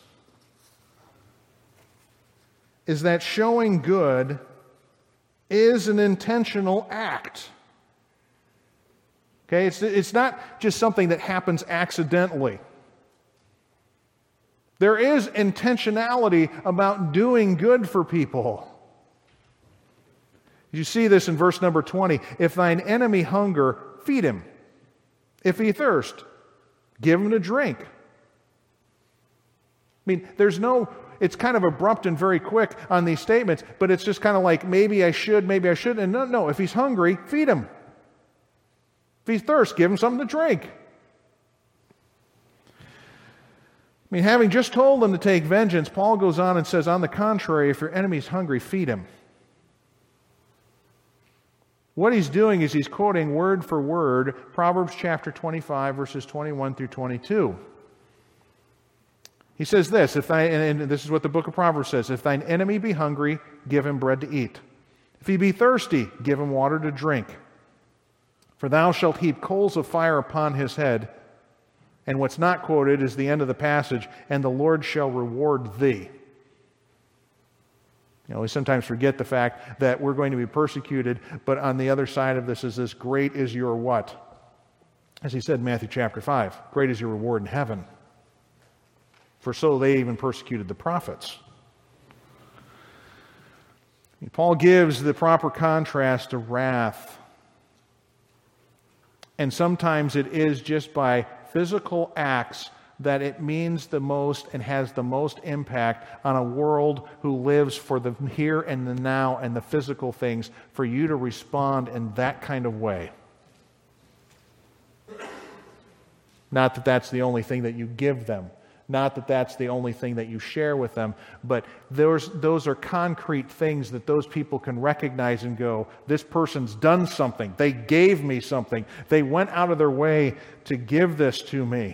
is that showing good is an intentional act. Okay, it's not just something that happens accidentally. There is intentionality about doing good for people. You see this in verse number 20. If thine enemy hunger, feed him. If he thirst, give him to drink. I mean, it's kind of abrupt and very quick on these statements, but it's just kind of like, maybe I should, maybe I shouldn't. And no, if he's hungry, feed him. If he's thirsty, give him something to drink. I mean, having just told them to take vengeance, Paul goes on and says, on the contrary, if your enemy's hungry, feed him. What he's doing is he's quoting word for word Proverbs chapter 25, verses 21 through 22. He says this, and this is what the book of Proverbs says, if thine enemy be hungry, give him bread to eat. If he be thirsty, give him water to drink. For thou shalt heap coals of fire upon his head, And what's not quoted is the end of the passage, and the Lord shall reward thee. We sometimes forget the fact that we're going to be persecuted, but on the other side of this is this, great is your what? As he said in Matthew chapter 5, great is your reward in heaven. For so they even persecuted the prophets. Paul gives the proper contrast to wrath. And sometimes it is just by physical acts that it means the most and has the most impact on a world who lives for the here and the now and the physical things, for you to respond in that kind of way. Not that that's the only thing that you give them. Not that that's the only thing that you share with them, but those are concrete things that those people can recognize and go, this person's done something. They gave me something. They went out of their way to give this to me.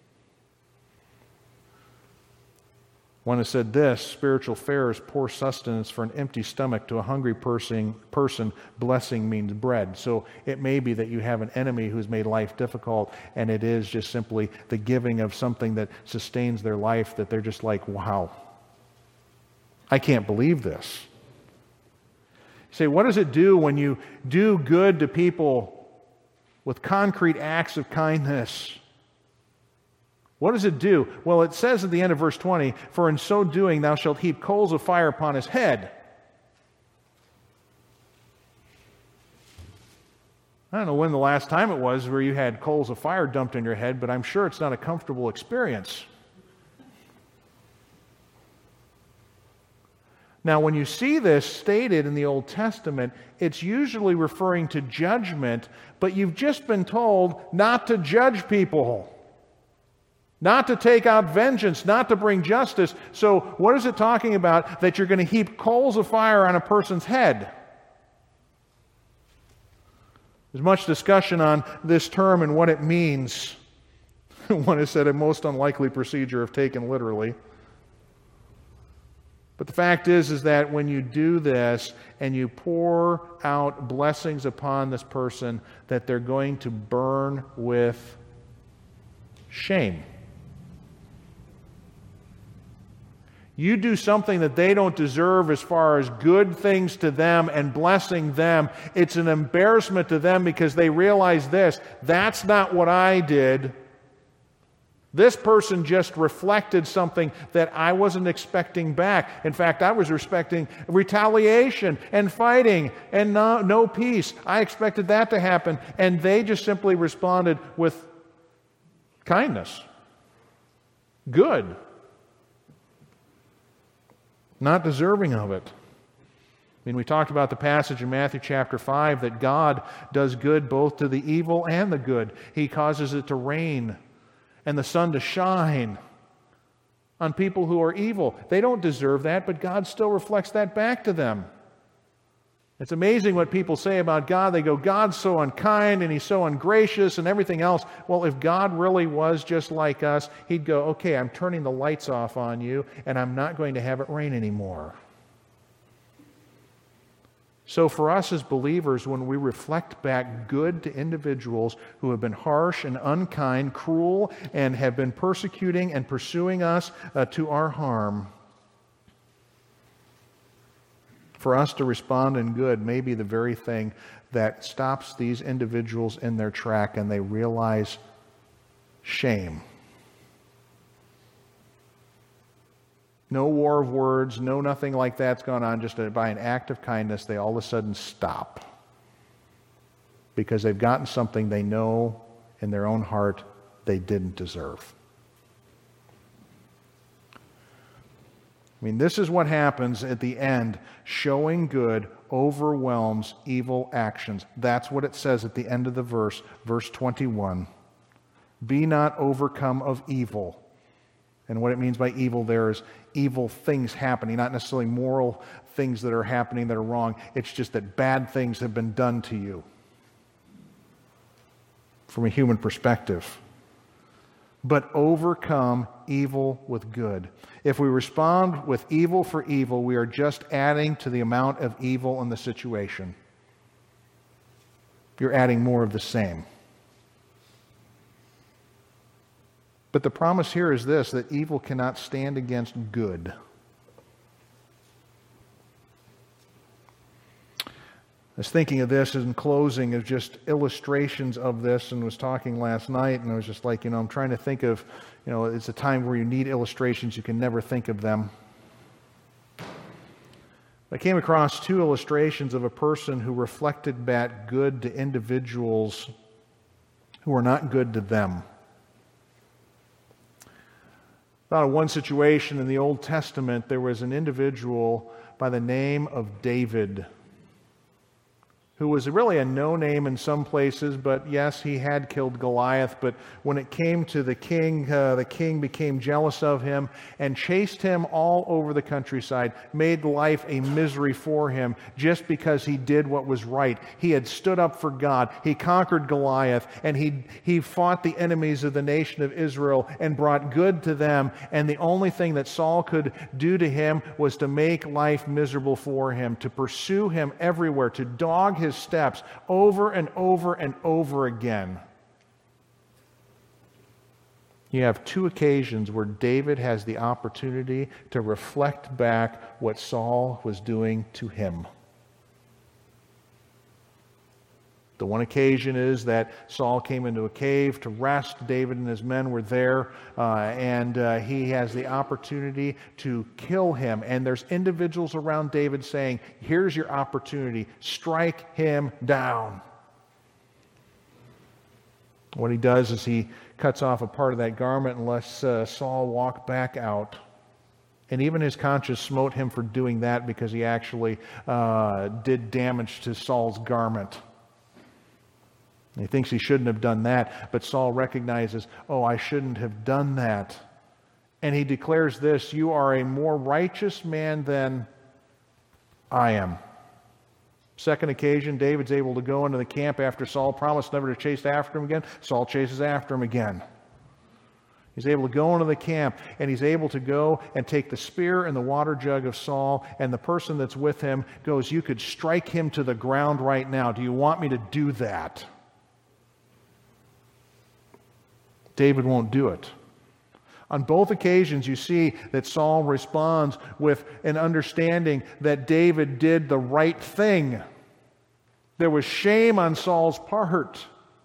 One has said this, spiritual fare is poor sustenance for an empty stomach. To a hungry person, blessing means bread. So it may be that you have an enemy who's made life difficult, and it is just simply the giving of something that sustains their life, that they're just like, wow, I can't believe this. You say, what does it do when you do good to people with concrete acts of kindness? What does it do? Well, it says at the end of verse 20, for in so doing thou shalt heap coals of fire upon his head. I don't know when the last time it was where you had coals of fire dumped in your head, but I'm sure it's not a comfortable experience. Now, when you see this stated in the Old Testament, it's usually referring to judgment, but you've just been told not to judge people. Not to take out vengeance, not to bring justice. So what is it talking about that you're going to heap coals of fire on a person's head? There's much discussion on this term and what it means. One has said a most unlikely procedure if taken literally. But the fact is that when you do this and you pour out blessings upon this person, that they're going to burn with shame. You do something that they don't deserve as far as good things to them and blessing them. It's an embarrassment to them because they realize this. That's not what I did. This person just reflected something that I wasn't expecting back. In fact, I was expecting retaliation and fighting and no peace. I expected that to happen. And they just simply responded with kindness. Good. Not deserving of it. I mean, we talked about the passage in Matthew chapter 5 that God does good both to the evil and the good. He causes it to rain and the sun to shine on people who are evil. They don't deserve that, but God still reflects that back to them. It's amazing what people say about God. They go, God's so unkind and He's so ungracious and everything else. Well, if God really was just like us, He'd go, okay, I'm turning the lights off on you and I'm not going to have it rain anymore. So for us as believers, when we reflect back good to individuals who have been harsh and unkind, cruel, and have been persecuting and pursuing us to our harm, for us to respond in good may be the very thing that stops these individuals in their track and they realize shame. No war of words, no nothing like that's gone on. Just by an act of kindness, they all of a sudden stop because they've gotten something they know in their own heart they didn't deserve. I mean, this is what happens at the end. Showing good overwhelms evil actions. That's what it says at the end of the verse, verse 21. Be not overcome of evil. And what it means by evil there is evil things happening, not necessarily moral things that are happening that are wrong. It's just that bad things have been done to you from a human perspective. But overcome evil with good. If we respond with evil for evil, we are just adding to the amount of evil in the situation. You're adding more of the same. But the promise here is this, that evil cannot stand against good. I was thinking of this in closing of just illustrations of this, and was talking last night, and I was just like, I'm trying to think of, it's a time where you need illustrations, you can never think of them. I came across two illustrations of a person who reflected back good to individuals who were not good to them. Thought of one situation in the Old Testament. There was an individual by the name of David, who was really a no-name in some places, but yes, he had killed Goliath. But when it came to the king became jealous of him and chased him all over the countryside, made life a misery for him just because he did what was right. He had stood up for God. He conquered Goliath, and he fought the enemies of the nation of Israel and brought good to them. And the only thing that Saul could do to him was to make life miserable for him, to pursue him everywhere, to dog his steps over and over and over again. You have two occasions where David has the opportunity to reflect back what Saul was doing to him. The one occasion is that Saul came into a cave to rest. David and his men were there, and he has the opportunity to kill him. And there's individuals around David saying, here's your opportunity, strike him down. What he does is he cuts off a part of that garment and lets Saul walk back out. And even his conscience smote him for doing that, because he actually did damage to Saul's garment. He thinks he shouldn't have done that, but Saul recognizes, I shouldn't have done that. And he declares this, you are a more righteous man than I am. Second occasion, David's able to go into the camp after Saul promised never to chase after him again. Saul chases after him again. He's able to go into the camp, and he's able to go and take the spear and the water jug of Saul, and the person that's with him goes, you could strike him to the ground right now. Do you want me to do that? David won't do it. On both occasions, you see that Saul responds with an understanding that David did the right thing. There was shame on Saul's part.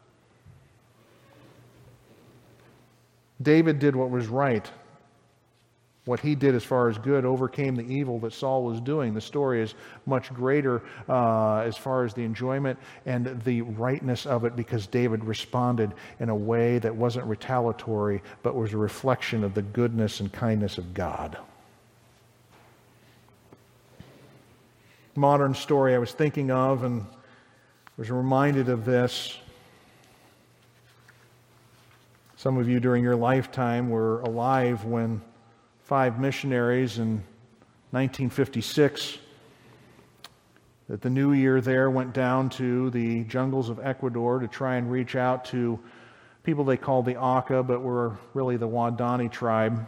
David did what was right. What he did as far as good overcame the evil that Saul was doing. The story is much greater as far as the enjoyment and the rightness of it, because David responded in a way that wasn't retaliatory, but was a reflection of the goodness and kindness of God. Modern story I was thinking of, and was reminded of this. Some of you during your lifetime were alive when 5 missionaries in 1956, that the new year there went down to the jungles of Ecuador to try and reach out to people they called the Auca, but were really the Waodani tribe.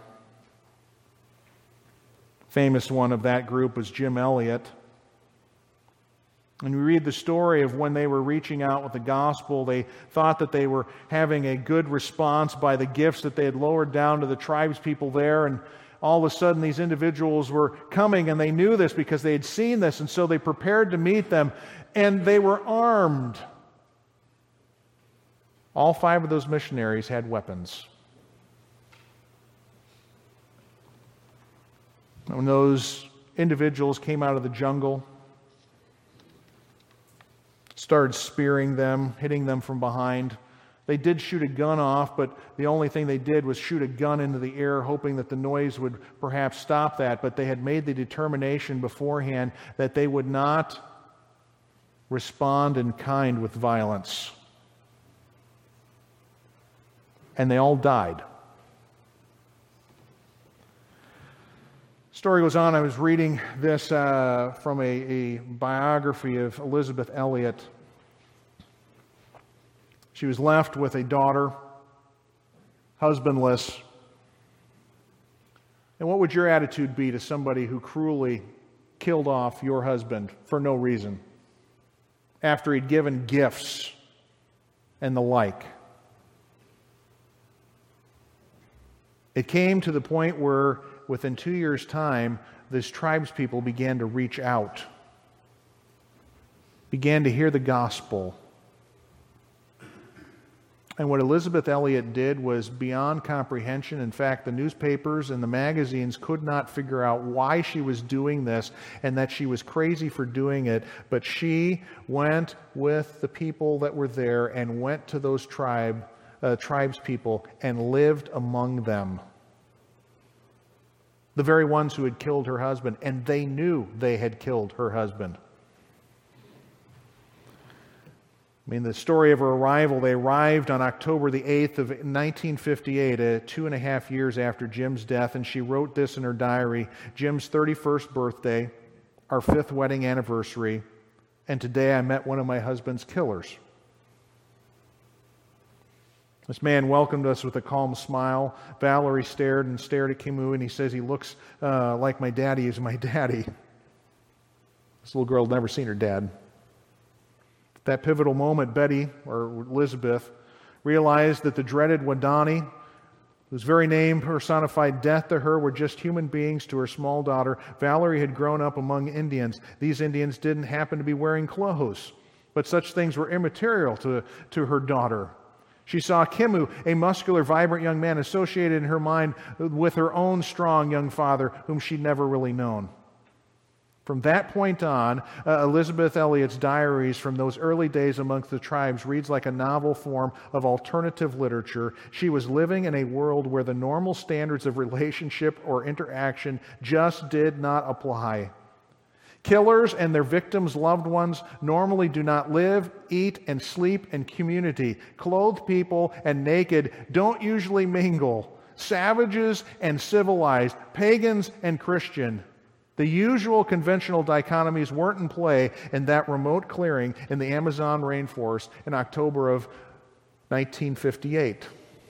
Famous one of that group was Jim Elliot. And we read the story of when they were reaching out with the gospel, they thought that they were having a good response by the gifts that they had lowered down to the tribespeople there, and all of a sudden these individuals were coming, and they knew this because they had seen this, and so they prepared to meet them, and they were armed. All 5 of those missionaries had weapons. When those individuals came out of the jungle, started spearing them, hitting them from behind. They did shoot a gun off, but the only thing they did was shoot a gun into the air, hoping that the noise would perhaps stop that. But they had made the determination beforehand that they would not respond in kind with violence. And they all died. Story goes on. I was reading this from a biography of Elizabeth Elliot. She was left with a daughter, husbandless. And what would your attitude be to somebody who cruelly killed off your husband for no reason, after he'd given gifts and the like? It came to the point where within 2 years' time, these tribespeople began to reach out, began to hear the gospel. And what Elisabeth Elliot did was beyond comprehension. In fact, the newspapers and the magazines could not figure out why she was doing this and that she was crazy for doing it. But she went with the people that were there and went to those tribespeople and lived among them. The very ones who had killed her husband, and they knew they had killed her husband. I mean, the story of her arrival, they arrived on October the 8th of 1958, 2.5 years after Jim's death, and she wrote this in her diary: Jim's 31st birthday, our 5th wedding anniversary, and today I met one of my husband's killers. This man welcomed us with a calm smile. Valerie stared at Kimu, and he says he looks like my daddy is my daddy. This little girl had never seen her dad. That pivotal moment, Betty, or Elizabeth, realized that the dreaded Wadani, whose very name personified death to her, were just human beings to her small daughter. Valerie had grown up among Indians. These Indians didn't happen to be wearing clothes, but such things were immaterial to her daughter. She saw Kimu, a muscular, vibrant young man, associated in her mind with her own strong young father, whom she'd never really known. From that point on, Elisabeth Elliot's diaries from those early days amongst the tribes reads like a novel form of alternative literature. She was living in a world where the normal standards of relationship or interaction just did not apply. Killers and their victims' loved ones normally do not live, eat, and sleep in community. Clothed people and naked don't usually mingle. Savages and civilized, pagans and Christian. The usual conventional dichotomies weren't in play in that remote clearing in the Amazon rainforest in October of 1958.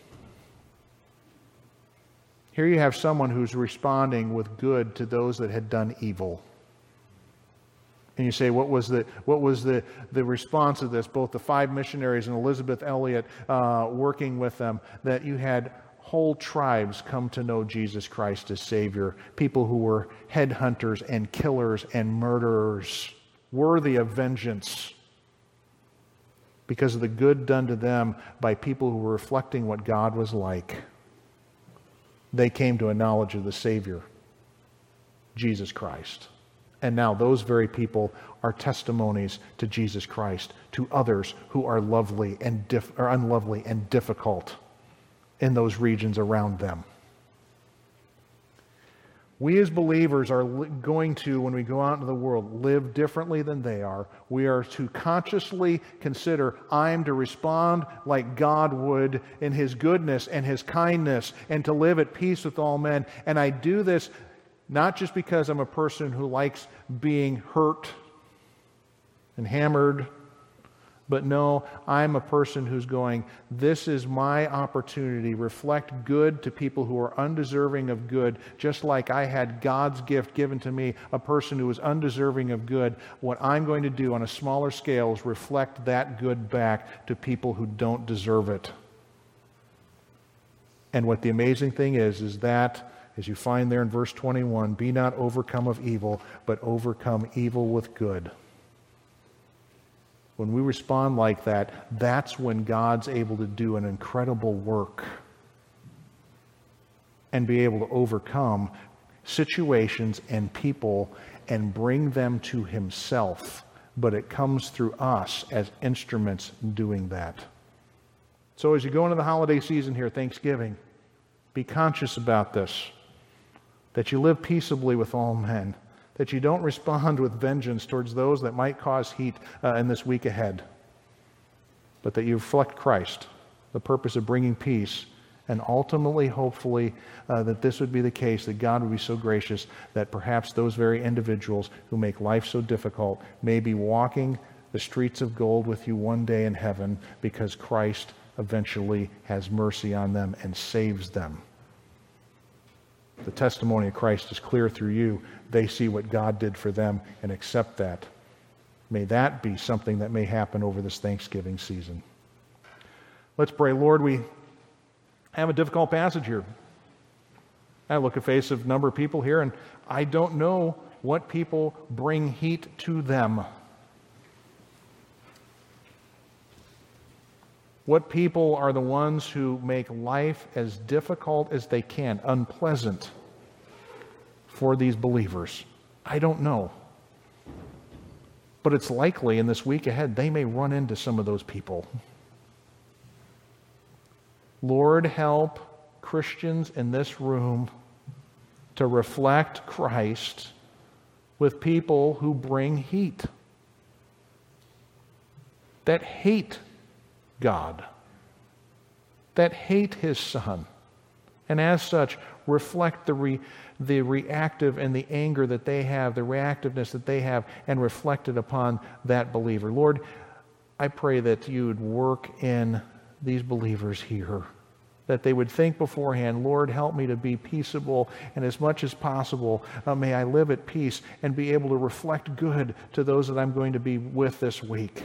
Here you have someone who's responding with good to those that had done evil. And you say, what was the response of this? Both the 5 missionaries and Elisabeth Elliot working with them, that you had whole tribes come to know Jesus Christ as Savior. People who were headhunters and killers and murderers, worthy of vengeance because of the good done to them by people who were reflecting what God was like. They came to a knowledge of the Savior, Jesus Christ. And now those very people are testimonies to Jesus Christ, to others who are unlovely and difficult in those regions around them. We as believers are going to, when we go out into the world, live differently than they are. We are to consciously consider, I am to respond like God would in His goodness and His kindness, and to live at peace with all men. And I do this not just because I'm a person who likes being hurt and hammered, but no, I'm a person who's going, this is my opportunity. Reflect good to people who are undeserving of good, just like I had God's gift given to me, a person who was undeserving of good. What I'm going to do on a smaller scale is reflect that good back to people who don't deserve it. And what the amazing thing is that, as you find there in verse 21, be not overcome of evil, but overcome evil with good. When we respond like that, that's when God's able to do an incredible work and be able to overcome situations and people and bring them to Himself. But it comes through us as instruments doing that. So as you go into the holiday season here, Thanksgiving, be conscious about this, that you live peaceably with all men, that you don't respond with vengeance towards those that might cause heat in this week ahead, but that you reflect Christ, the purpose of bringing peace, and ultimately, hopefully, that this would be the case, that God would be so gracious that perhaps those very individuals who make life so difficult may be walking the streets of gold with you one day in heaven because Christ eventually has mercy on them and saves them. The testimony of Christ is clear through you. They see what God did for them and accept that. May that be something that may happen over this Thanksgiving season. Let's pray. Lord, we have a difficult passage here. I look at face of a number of people here, and I don't know what people bring heat to them. What people are the ones who make life as difficult as they can, unpleasant for these believers? I don't know. But it's likely in this week ahead they may run into some of those people. Lord, help Christians in this room to reflect Christ with people who bring heat, that hate God, that hate His Son, and as such reflect the reactive and the anger that they have, the reactiveness that they have, and reflect it upon that believer. Lord, I pray that you would work in these believers here, that they would think beforehand, Lord, help me to be peaceable, and as much as possible, may I live at peace and be able to reflect good to those that I'm going to be with this week,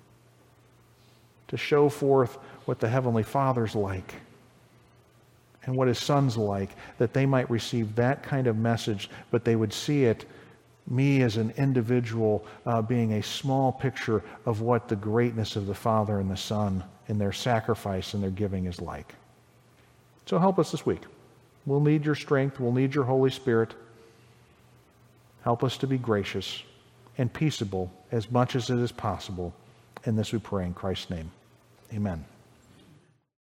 to show forth what the Heavenly Father's like and what His Son's like, that they might receive that kind of message, but they would see it, me as an individual, being a small picture of what the greatness of the Father and the Son in their sacrifice and their giving is like. So help us this week. We'll need your strength. We'll need your Holy Spirit. Help us to be gracious and peaceable as much as it is possible. In this we pray in Christ's name. Amen.